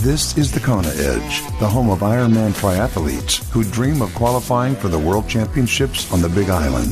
This is the Kona Edge, the home of Ironman triathletes who dream of qualifying for the World Championships on the Big Island.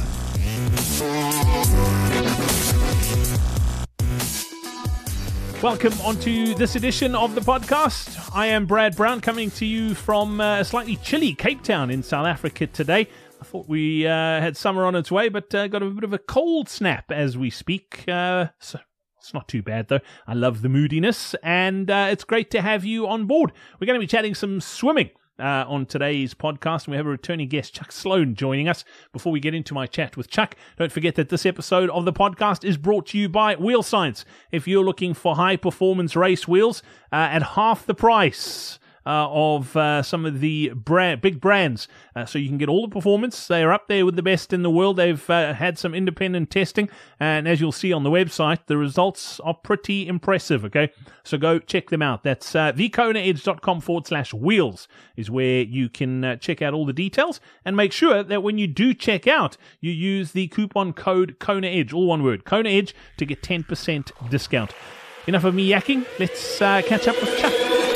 Welcome onto this edition of the podcast. I am Brad Brown, coming to you from a slightly chilly Cape Town in South Africa today. I thought we had summer on its way, but got a bit of a cold snap as we speak. So it's not too bad, though. I love the moodiness, and it's great to have you on board. We're going to be chatting some swimming on today's podcast, and we have a returning guest, Chuck Sloan, joining us. Before we get into my chat with Chuck, don't forget that this episode of the podcast is brought to you by Wheel Science. If you're looking for high-performance race wheels at half the price of some of the big brands, so you can get all the performance. They are up there with the best in the world. They've had some independent testing, and as you'll see on the website, the results are pretty impressive, okay? So go check them out. That's thekonaedge.com/wheels is where you can check out all the details, and make sure that when you do check out, you use the coupon code KONAEDGE, all one word, KONAEDGE, to get 10% discount. Enough of me yakking. Let's catch up with Chuck.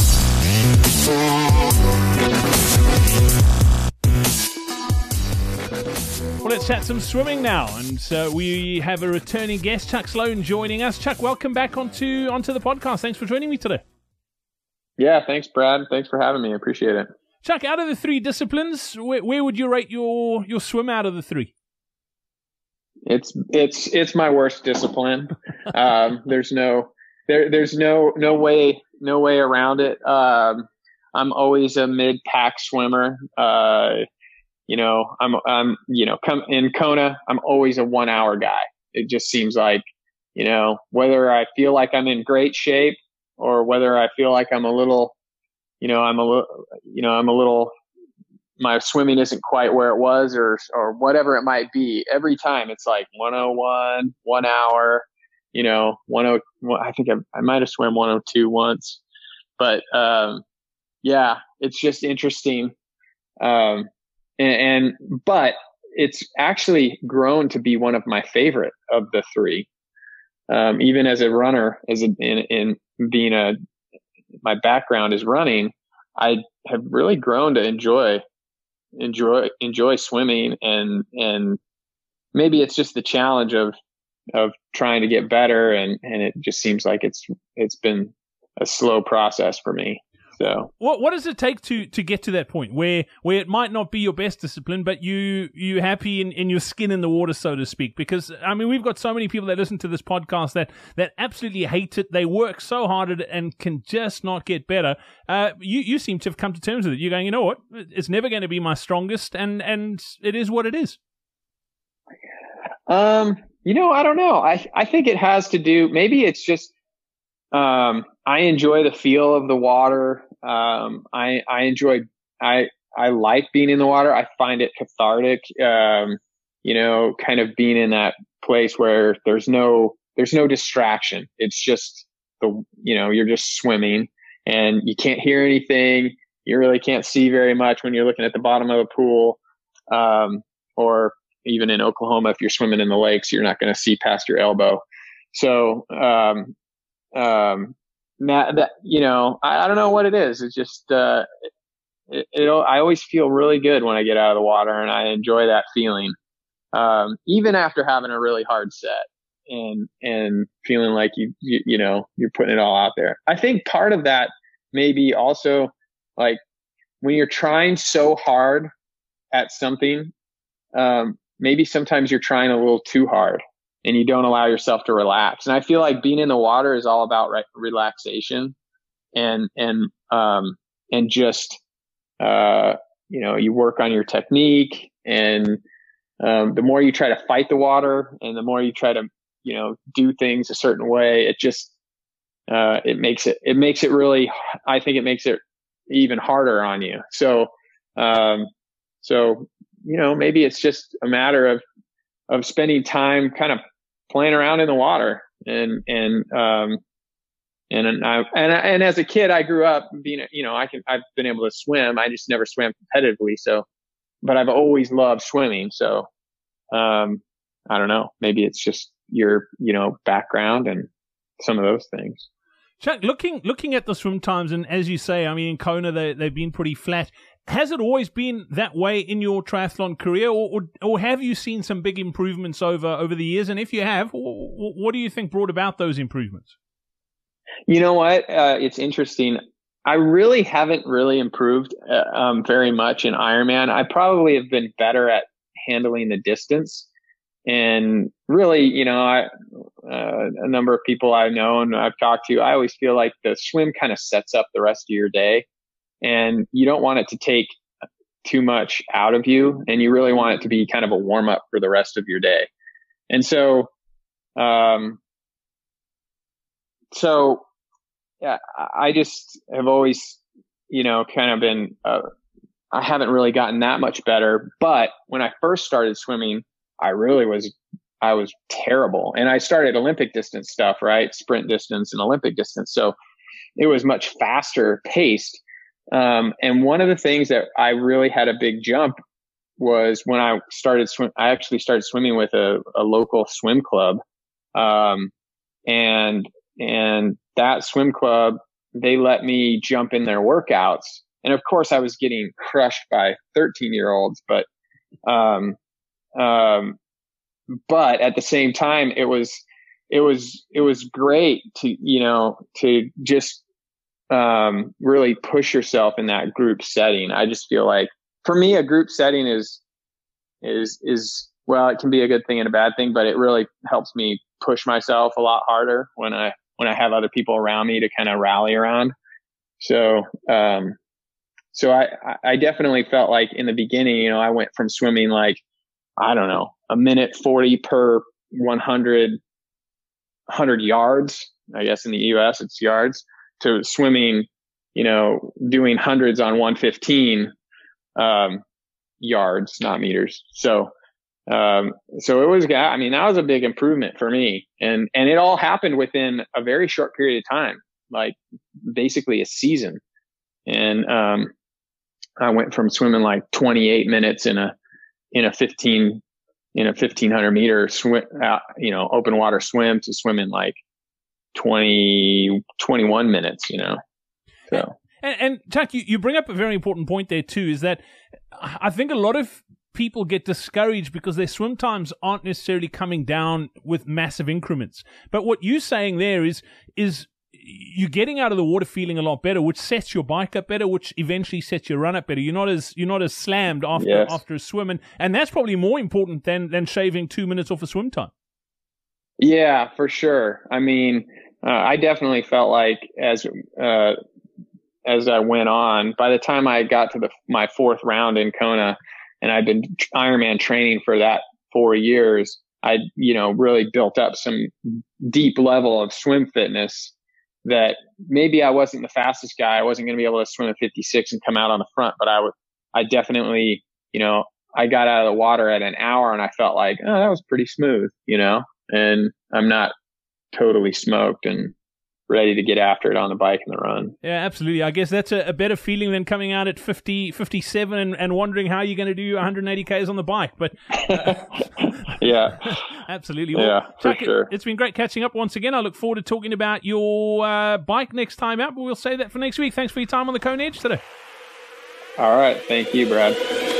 Well, let's chat some swimming now, and we have a returning guest, Chuck Sloan, joining us. Chuck, welcome back onto the podcast. Thanks for joining me today. Yeah, thanks, Brad. Thanks for having me. I appreciate it. Chuck, out of the three disciplines, where would you rate your swim out of the three? It's my worst discipline. There's no way around it. I'm always a mid-pack swimmer. I'm in Kona, I'm always a 1 hour guy. It just seems like, whether I feel like I'm in great shape or whether I feel like I'm a little, my swimming isn't quite where it was or whatever it might be. Every time it's like 101, 1 hour, 10, I think I might have swam 102 once, but, yeah, it's just interesting. But it's actually grown to be one of my favorite of the three. Even as a runner, my background is running, I have really grown to enjoy swimming, and maybe it's just the challenge of trying to get better. And it just seems like it's been a slow process for me. So what does it take to get to that point where it might not be your best discipline, but you happy in your skin in the water, so to speak? Because I mean, we've got so many people that listen to this podcast that absolutely hate it. They work so hard at it and can just not get better. You seem to have come to terms with it. You're going, you know what? It's never going to be my strongest, and it is what it is. I don't know. I think it has to do. Maybe it's just. I enjoy the feel of the water. I like being in the water. I find it cathartic. Kind of being in that place where there's no distraction. It's just you're just swimming and you can't hear anything. You really can't see very much when you're looking at the bottom of a pool. Or even in Oklahoma, if you're swimming in the lakes, you're not going to see past your elbow. So, I don't know what it is. It's just, I always feel really good when I get out of the water, and I enjoy that feeling. Even after having a really hard set and feeling like you're putting it all out there. I think part of that may be also like when you're trying so hard at something, maybe sometimes you're trying a little too hard and you don't allow yourself to relax. And I feel like being in the water is all about relaxation and just, you work on your technique, and the more you try to fight the water and the more you try to, do things a certain way, it just, it makes it really, I think it makes it even harder on you. So, maybe it's just a matter of spending time kind of playing around in the water. And as a kid, I grew up being, I've been able to swim. I just never swam competitively. So, but I've always loved swimming. So, I don't know, maybe it's just your, background and some of those things. Chuck, looking at the swim times, and as you say, I mean, in Kona, they've been pretty flat. Has it always been that way in your triathlon career, or have you seen some big improvements over the years? And if you have, what do you think brought about those improvements? You know what? It's interesting. I really haven't improved very much in Ironman. I probably have been better at handling the distance. And really, you know, a number of people I know and I've talked to, I always feel like the swim kind of sets up the rest of your day, and you don't want it to take too much out of you, and you really want it to be kind of a warm up for the rest of your day. And so, yeah, I just have always, you know, kind of been, I haven't really gotten that much better. But when I first started swimming, I was terrible. And I started Olympic distance stuff, right? Sprint distance and Olympic distance. So it was much faster paced. And one of the things that I really had a big jump was when I started I actually started swimming with a local swim club. And that swim club, they let me jump in their workouts. And of course I was getting crushed by 13-year-olds, but at the same time, it was great to, you know, to just, really push yourself in that group setting. I just feel like for me, a group setting is, well, it can be a good thing and a bad thing, but it really helps me push myself a lot harder when I have other people around me to kind of rally around. So I definitely felt like in the beginning, you know, I went from swimming like, I don't know, a minute 40 per 100 yards. I guess in the US it's yards, to swimming, you know, doing hundreds on 115, yards, not meters. So it was, I mean, that was a big improvement for me. And it all happened within a very short period of time, like basically a season. And, I went from swimming like 28 minutes in a 1500 meter swim, you know, open water swim to swimming like 21 minutes, you know. So. And Chuck, you bring up a very important point there too, is that I think a lot of people get discouraged because their swim times aren't necessarily coming down with massive increments. But what you're saying there is you're getting out of the water feeling a lot better, which sets your bike up better, which eventually sets your run up better. You're not as slammed after a swim, and that's probably more important than shaving 2 minutes off a swim time. Yeah, for sure. I mean, I definitely felt like as I went on, by the time I got to my fourth round in Kona, and I'd been Ironman training for that 4 years, I, you know, really built up some deep level of swim fitness that maybe I wasn't the fastest guy. I wasn't going to be able to swim a 56 and come out on the front, but I definitely, you know, I got out of the water at an hour and I felt like, oh, that was pretty smooth, you know, and I'm not totally smoked and ready to get after it on the bike and the run. Yeah, absolutely. I guess that's a better feeling than coming out at 50, 57 and wondering how you're going to do 180 Ks on the bike. But yeah, absolutely. Well, yeah, for Chuck, sure. It's been great catching up once again. I look forward to talking about your bike next time out, but we'll save that for next week. Thanks for your time on the Kona Edge today. All right. Thank you, Brad.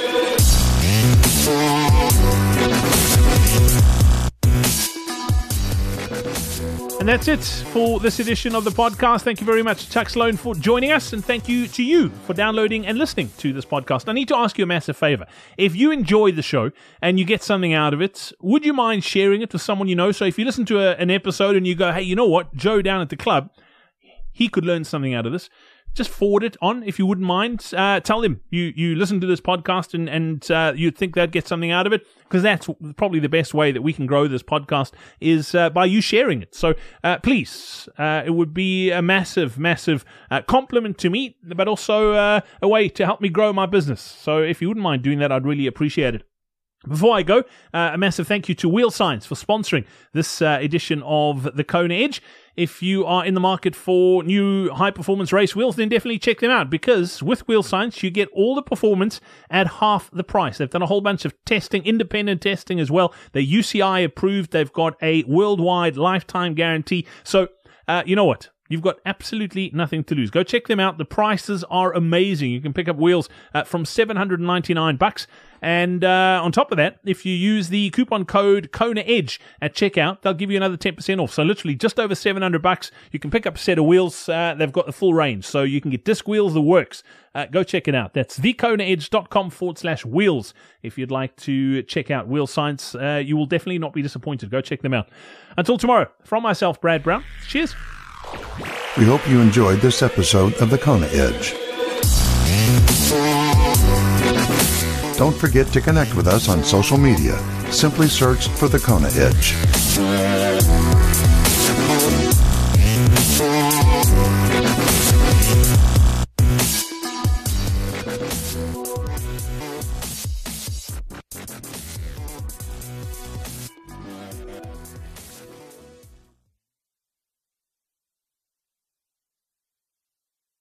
And that's it for this edition of the podcast. Thank you very much, Chuck Sloan, for joining us, and thank you to you for downloading and listening to this podcast. I need to ask you a massive favor. If you enjoy the show and you get something out of it, would you mind sharing it with someone you know? So if you listen to an episode and you go, hey, you know what, Joe down at the club, he could learn something out of this. Just forward it on if you wouldn't mind. Tell them you listen to this podcast and you think they'd get something out of it, because that's probably the best way that we can grow this podcast is by you sharing it. So please, it would be a massive compliment to me, but also a way to help me grow my business. So if you wouldn't mind doing that, I'd really appreciate it. Before I go, a massive thank you to Wheel Science for sponsoring this edition of the Kona Edge. If you are in the market for new high-performance race wheels, then definitely check them out, because with Wheel Science, you get all the performance at half the price. They've done a whole bunch of testing, independent testing as well. They're UCI approved. They've got a worldwide lifetime guarantee. So, you know what? You've got absolutely nothing to lose. Go check them out. The prices are amazing. You can pick up wheels from $799. And on top of that, if you use the coupon code Kona Edge at checkout, they'll give you another 10% off. So literally just over $700, you can pick up a set of wheels. They've got the full range. So you can get disc wheels, the works. Go check it out. That's thekonaedge.com/wheels. If you'd like to check out Wheel Science, you will definitely not be disappointed. Go check them out. Until tomorrow, from myself, Brad Brown. Cheers. We hope you enjoyed this episode of the Kona Edge. Don't forget to connect with us on social media. Simply search for the Kona Edge.